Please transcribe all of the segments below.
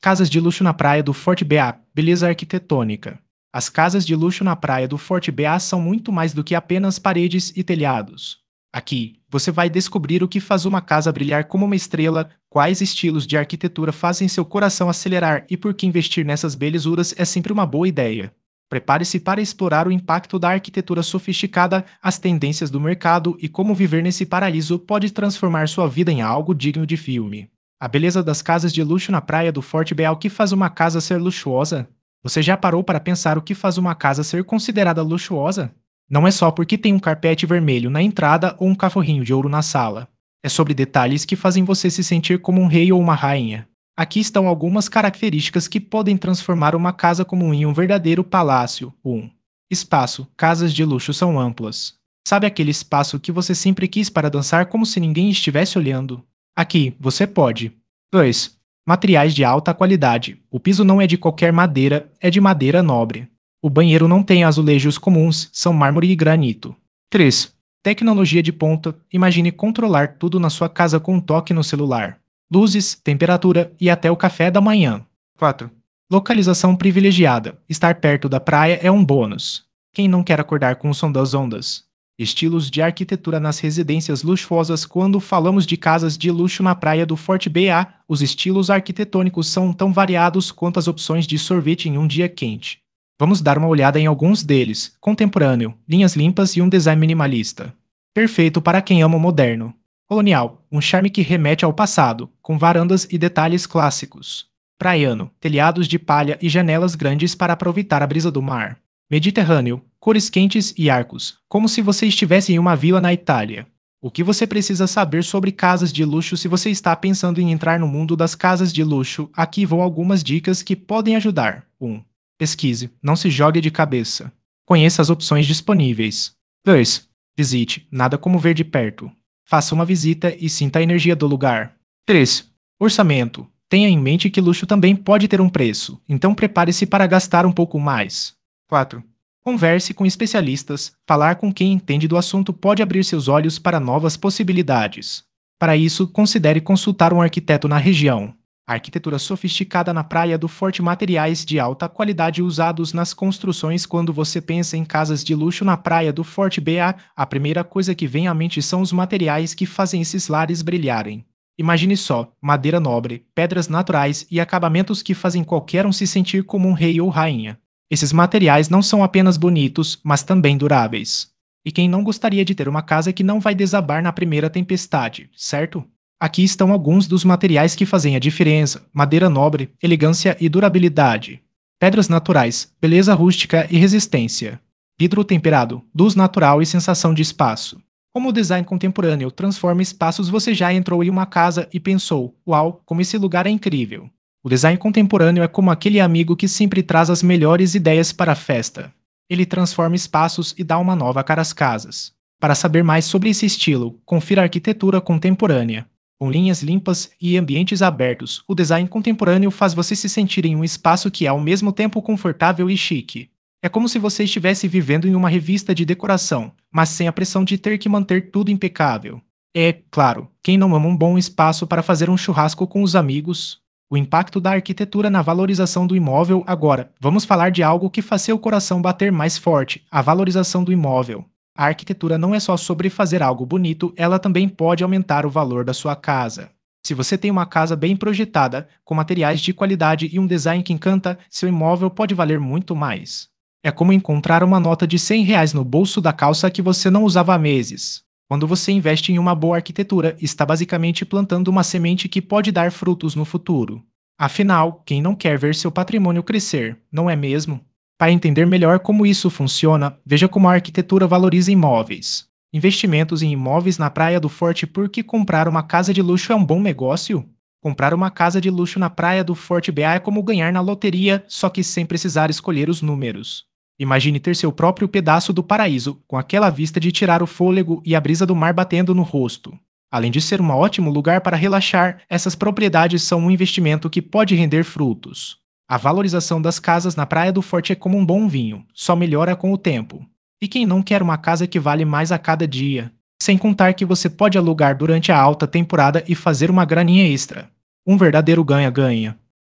Casas de luxo na praia do Forte BA, beleza arquitetônica. As casas de luxo na praia do Forte BA são muito mais do que apenas paredes e telhados. Aqui, você vai descobrir o que faz uma casa brilhar como uma estrela, quais estilos de arquitetura fazem seu coração acelerar e por que investir nessas belezuras é sempre uma boa ideia. Prepare-se para explorar o impacto da arquitetura sofisticada, as tendências do mercado e como viver nesse paraíso pode transformar sua vida em algo digno de filme. A beleza das casas de luxo na praia do Forte BA, o que faz uma casa ser luxuosa? Você já parou para pensar o que faz uma casa ser considerada luxuosa? Não é só porque tem um carpete vermelho na entrada ou um cachorrinho de ouro na sala. É sobre detalhes que fazem você se sentir como um rei ou uma rainha. Aqui estão algumas características que podem transformar uma casa como em um verdadeiro palácio. 1. Espaço. Casas de luxo são amplas. Sabe aquele espaço que você sempre quis para dançar como se ninguém estivesse olhando? Aqui, você pode. 2. Materiais de alta qualidade. O piso não é de qualquer madeira, é de madeira nobre. O banheiro não tem azulejos comuns, são mármore e granito. 3. Tecnologia de ponta. Imagine controlar tudo na sua casa com um toque no celular. Luzes, temperatura e até o café da manhã. 4. Localização privilegiada. Estar perto da praia é um bônus. Quem não quer acordar com o som das ondas? Estilos de arquitetura nas residências luxuosas. Quando falamos de casas de luxo na praia do Forte BA, os estilos arquitetônicos são tão variados quanto as opções de sorvete em um dia quente. Vamos dar uma olhada em alguns deles: contemporâneo, linhas limpas e um design minimalista. Perfeito para quem ama o moderno. Colonial, um charme que remete ao passado, com varandas e detalhes clássicos. Praiano, telhados de palha e janelas grandes para aproveitar a brisa do mar. Mediterrâneo, cores quentes e arcos, como se você estivesse em uma vila na Itália. O que você precisa saber sobre casas de luxo? Se você está pensando em entrar no mundo das casas de luxo, aqui vão algumas dicas que podem ajudar. 1. Pesquise, não se jogue de cabeça. Conheça as opções disponíveis. 2. Visite, nada como ver de perto. Faça uma visita e sinta a energia do lugar. 3. Orçamento. Tenha em mente que luxo também pode ter um preço, então prepare-se para gastar um pouco mais. 4. Converse com especialistas. Falar com quem entende do assunto pode abrir seus olhos para novas possibilidades. Para isso, considere consultar um arquiteto na região. Arquitetura sofisticada na praia do Forte, materiais de alta qualidade usados nas construções. Quando você pensa em casas de luxo na praia do Forte BA, a primeira coisa que vem à mente são os materiais que fazem esses lares brilharem. Imagine só, madeira nobre, pedras naturais e acabamentos que fazem qualquer um se sentir como um rei ou rainha. Esses materiais não são apenas bonitos, mas também duráveis. E quem não gostaria de ter uma casa que não vai desabar na primeira tempestade, certo? Aqui estão alguns dos materiais que fazem a diferença: madeira nobre, elegância e durabilidade. Pedras naturais, beleza rústica e resistência. Vidro temperado, luz natural e sensação de espaço. Como o design contemporâneo transforma espaços, você já entrou em uma casa e pensou: uau, como esse lugar é incrível. O design contemporâneo é como aquele amigo que sempre traz as melhores ideias para a festa. Ele transforma espaços e dá uma nova cara às casas. Para saber mais sobre esse estilo, confira a arquitetura contemporânea. Com linhas limpas e ambientes abertos, o design contemporâneo faz você se sentir em um espaço que é ao mesmo tempo confortável e chique. É como se você estivesse vivendo em uma revista de decoração, mas sem a pressão de ter que manter tudo impecável. É, claro, quem não ama um bom espaço para fazer um churrasco com os amigos? O impacto da arquitetura na valorização do imóvel. Agora, vamos falar de algo que faz seu coração bater mais forte: a valorização do imóvel. A arquitetura não é só sobre fazer algo bonito, ela também pode aumentar o valor da sua casa. Se você tem uma casa bem projetada, com materiais de qualidade e um design que encanta, seu imóvel pode valer muito mais. É como encontrar uma nota de R$ 100 no bolso da calça que você não usava há meses. Quando você investe em uma boa arquitetura, está basicamente plantando uma semente que pode dar frutos no futuro. Afinal, quem não quer ver seu patrimônio crescer, não é mesmo? Para entender melhor como isso funciona, veja como a arquitetura valoriza imóveis. Investimentos em imóveis na Praia do Forte. Por que comprar uma casa de luxo é um bom negócio? Comprar uma casa de luxo na Praia do Forte BA é como ganhar na loteria, só que sem precisar escolher os números. Imagine ter seu próprio pedaço do paraíso, com aquela vista de tirar o fôlego e a brisa do mar batendo no rosto. Além de ser um ótimo lugar para relaxar, essas propriedades são um investimento que pode render frutos. A valorização das casas na Praia do Forte é como um bom vinho, só melhora com o tempo. E quem não quer uma casa que vale mais a cada dia? Sem contar que você pode alugar durante a alta temporada e fazer uma graninha extra. Um verdadeiro ganha-ganha.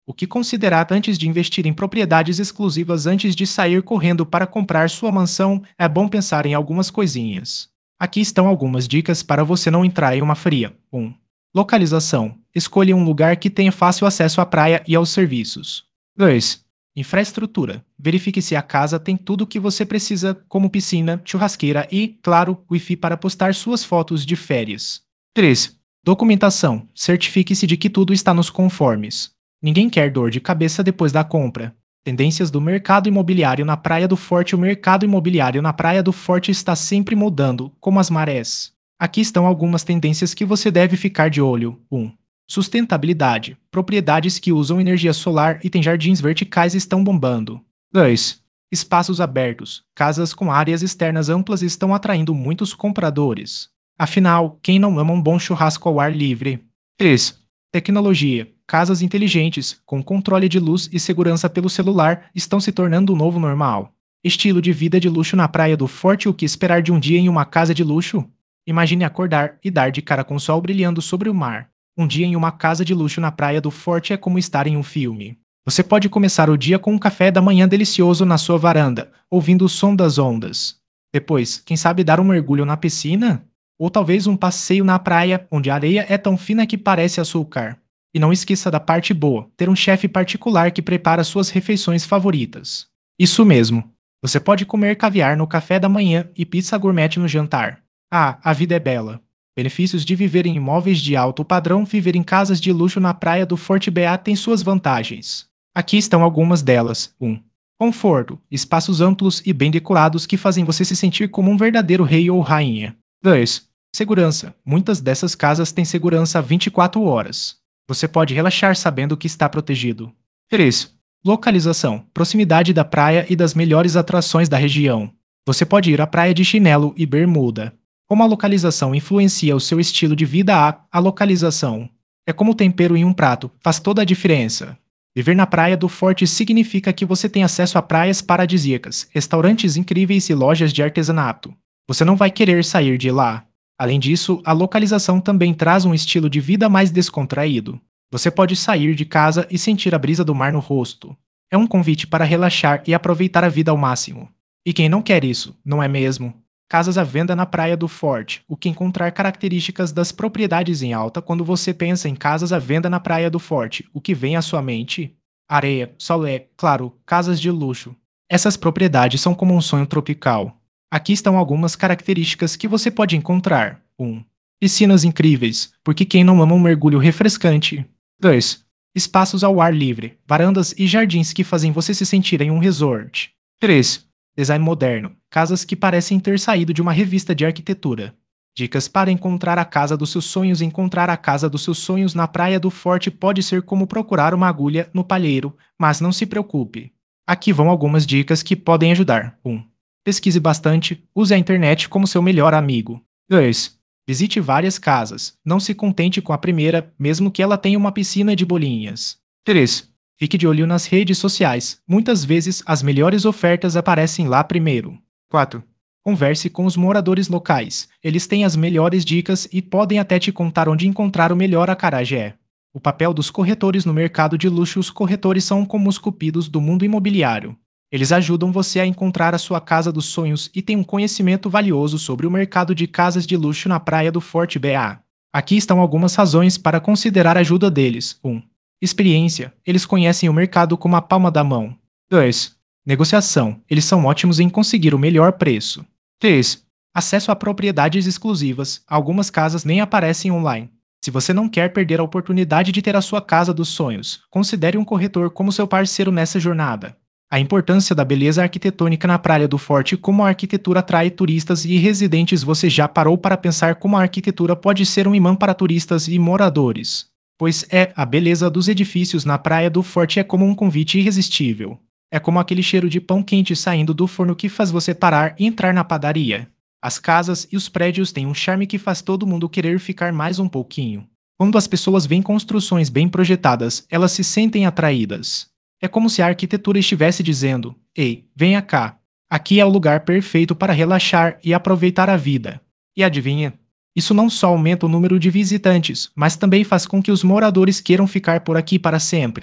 O que considerar antes de investir em propriedades exclusivas antes de sair correndo para comprar sua mansão, é bom pensar em algumas coisinhas. Aqui estão algumas dicas para você não entrar em uma fria. 1. Localização. Escolha um lugar que tenha fácil acesso à praia e aos serviços. 2. Infraestrutura. Verifique se a casa tem tudo o que você precisa, como piscina, churrasqueira e, claro, Wi-Fi para postar suas fotos de férias. 3. Documentação. Certifique-se de que tudo está nos conformes. Ninguém quer dor de cabeça depois da compra. Tendências do mercado imobiliário na Praia do Forte. O mercado imobiliário na Praia do Forte está sempre mudando, como as marés. Aqui estão algumas tendências que você deve ficar de olho. 1. Sustentabilidade. Propriedades que usam energia solar e têm jardins verticais estão bombando. 2. Espaços abertos. Casas com áreas externas amplas estão atraindo muitos compradores. Afinal, quem não ama um bom churrasco ao ar livre? 3. Tecnologia. Casas inteligentes, com controle de luz e segurança pelo celular, estão se tornando o novo normal. Estilo de vida de luxo na Praia do Forte. O que esperar de um dia em uma casa de luxo? Imagine acordar e dar de cara com o sol brilhando sobre o mar. Um dia em uma casa de luxo na Praia do Forte é como estar em um filme. Você pode começar o dia com um café da manhã delicioso na sua varanda, ouvindo o som das ondas. Depois, quem sabe dar um mergulho na piscina? Ou talvez um passeio na praia, onde a areia é tão fina que parece açúcar. E não esqueça da parte boa, ter um chefe particular que prepara suas refeições favoritas. Isso mesmo. Você pode comer caviar no café da manhã e pizza gourmet no jantar. Ah, a vida é bela. Benefícios de viver em imóveis de alto padrão. Viver em casas de luxo na Praia do Forte BA tem suas vantagens. Aqui estão algumas delas. 1. Conforto. Espaços amplos e bem decorados que fazem você se sentir como um verdadeiro rei ou rainha. 2. Segurança. Muitas dessas casas têm segurança 24 horas. Você pode relaxar sabendo que está protegido. 3. Localização. Proximidade da praia e das melhores atrações da região. Você pode ir à praia de chinelo e bermuda. Como a localização influencia o seu estilo de vida? A localização é como o tempero em um prato, faz toda a diferença. Viver na Praia do Forte significa que você tem acesso a praias paradisíacas, restaurantes incríveis e lojas de artesanato. Você não vai querer sair de lá. Além disso, a localização também traz um estilo de vida mais descontraído. Você pode sair de casa e sentir a brisa do mar no rosto. É um convite para relaxar e aproveitar a vida ao máximo. E quem não quer isso, não é mesmo? Casas à venda na Praia do Forte. O que encontrar características das propriedades em alta quando você pensa em casas à venda na Praia do Forte? O que vem à sua mente? Areia, solé, claro, casas de luxo. Essas propriedades são como um sonho tropical. Aqui estão algumas características que você pode encontrar. 1. Piscinas incríveis, porque quem não ama um mergulho refrescante? 2. Espaços ao ar livre, varandas e jardins que fazem você se sentir em um resort. 3. Design moderno, casas que parecem ter saído de uma revista de arquitetura. Dicas para encontrar a casa dos seus sonhos. Encontrar a casa dos seus sonhos na Praia do Forte pode ser como procurar uma agulha no palheiro, mas não se preocupe. Aqui vão algumas dicas que podem ajudar. 1. Pesquise bastante, use a internet como seu melhor amigo. 2. Visite várias casas, não se contente com a primeira, mesmo que ela tenha uma piscina de bolinhas. 3. Fique de olho nas redes sociais, muitas vezes as melhores ofertas aparecem lá primeiro. 4. Converse com os moradores locais, eles têm as melhores dicas e podem até te contar onde encontrar o melhor acarajé. O papel dos corretores no mercado de luxo. Os corretores são como os cupidos do mundo imobiliário. Eles ajudam você a encontrar a sua casa dos sonhos e têm um conhecimento valioso sobre o mercado de casas de luxo na Praia do Forte BA. Aqui estão algumas razões para considerar a ajuda deles. 1. Experiência. Eles conhecem o mercado como a palma da mão. 2. Negociação. Eles são ótimos em conseguir o melhor preço. 3. Acesso a propriedades exclusivas. Algumas casas nem aparecem online. Se você não quer perder a oportunidade de ter a sua casa dos sonhos, considere um corretor como seu parceiro nessa jornada. A importância da beleza arquitetônica na Praia do Forte. Como a arquitetura atrai turistas e residentes. Você já parou para pensar como a arquitetura pode ser um imã para turistas e moradores? Pois a beleza dos edifícios na Praia do Forte é como um convite irresistível. É como aquele cheiro de pão quente saindo do forno que faz você parar e entrar na padaria. As casas e os prédios têm um charme que faz todo mundo querer ficar mais um pouquinho. Quando as pessoas veem construções bem projetadas, elas se sentem atraídas. É como se a arquitetura estivesse dizendo: ei, venha cá. Aqui é o lugar perfeito para relaxar e aproveitar a vida. E adivinha? Isso não só aumenta o número de visitantes, mas também faz com que os moradores queiram ficar por aqui para sempre.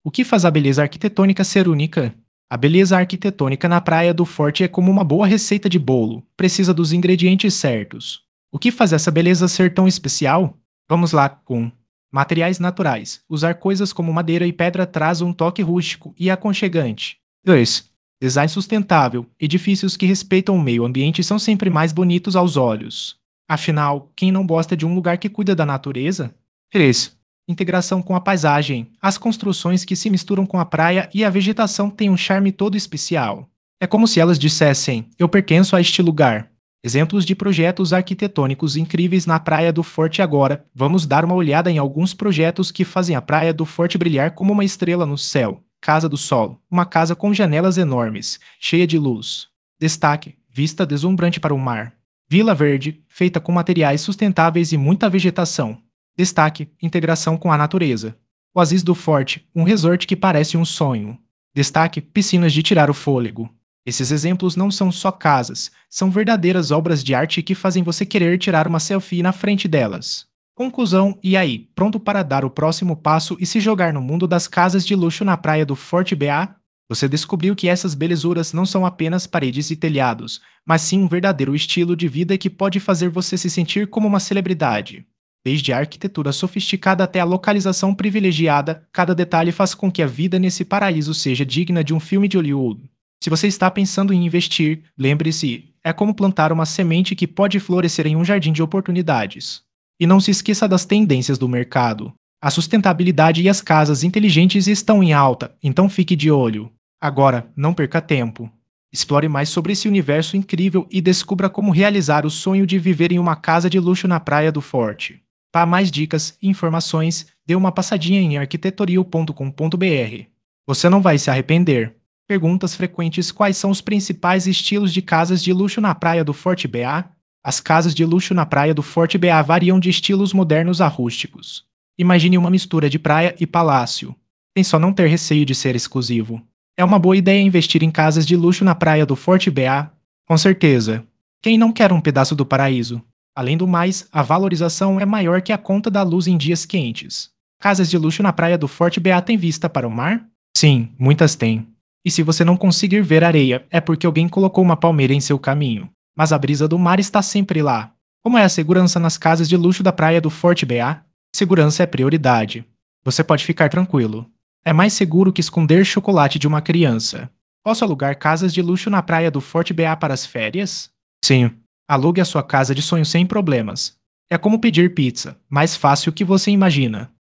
O que faz a beleza arquitetônica ser única? A beleza arquitetônica na Praia do Forte é como uma boa receita de bolo, precisa dos ingredientes certos. O que faz essa beleza ser tão especial? Vamos lá com materiais naturais. Usar coisas como madeira e pedra traz um toque rústico e aconchegante. 2. Design sustentável. Edifícios que respeitam o meio ambiente são sempre mais bonitos aos olhos. Afinal, quem não gosta de um lugar que cuida da natureza? 3. Integração com a paisagem. As construções que se misturam com a praia e a vegetação têm um charme todo especial. É como se elas dissessem: eu pertenço a este lugar. Exemplos de projetos arquitetônicos incríveis na Praia do Forte agora. Vamos dar uma olhada em alguns projetos que fazem a Praia do Forte brilhar como uma estrela no céu. Casa do Sol. Uma casa com janelas enormes, cheia de luz. Destaque: vista deslumbrante para o mar. Vila Verde, feita com materiais sustentáveis e muita vegetação. Destaque: integração com a natureza. Oasis do Forte, um resort que parece um sonho. Destaque: piscinas de tirar o fôlego. Esses exemplos não são só casas, são verdadeiras obras de arte que fazem você querer tirar uma selfie na frente delas. Conclusão: e aí, pronto para dar o próximo passo e se jogar no mundo das casas de luxo na praia do Forte BA? Você descobriu que essas belezuras não são apenas paredes e telhados, mas sim um verdadeiro estilo de vida que pode fazer você se sentir como uma celebridade. Desde a arquitetura sofisticada até a localização privilegiada, cada detalhe faz com que a vida nesse paraíso seja digna de um filme de Hollywood. Se você está pensando em investir, lembre-se, é como plantar uma semente que pode florescer em um jardim de oportunidades. E não se esqueça das tendências do mercado. A sustentabilidade e as casas inteligentes estão em alta, então fique de olho. Agora, não perca tempo. Explore mais sobre esse universo incrível e descubra como realizar o sonho de viver em uma casa de luxo na Praia do Forte. Para mais dicas e informações, dê uma passadinha em arquitetoril.com.br. Você não vai se arrepender. Perguntas frequentes: quais são os principais estilos de casas de luxo na Praia do Forte BA? As casas de luxo na Praia do Forte BA variam de estilos modernos a rústicos. Imagine uma mistura de praia e palácio. Tem só não ter receio de ser exclusivo. É uma boa ideia investir em casas de luxo na Praia do Forte BA? Com certeza. Quem não quer um pedaço do paraíso? Além do mais, a valorização é maior que a conta da luz em dias quentes. Casas de luxo na Praia do Forte BA têm vista para o mar? Sim, muitas têm. E se você não conseguir ver areia, é porque alguém colocou uma palmeira em seu caminho. Mas a brisa do mar está sempre lá. Como é a segurança nas casas de luxo da Praia do Forte BA? Segurança é prioridade. Você pode ficar tranquilo. É mais seguro que esconder chocolate de uma criança. Posso alugar casas de luxo na Praia do Forte BA para as férias? Sim. Alugue a sua casa de sonho sem problemas. É como pedir pizza, mais fácil que você imagina.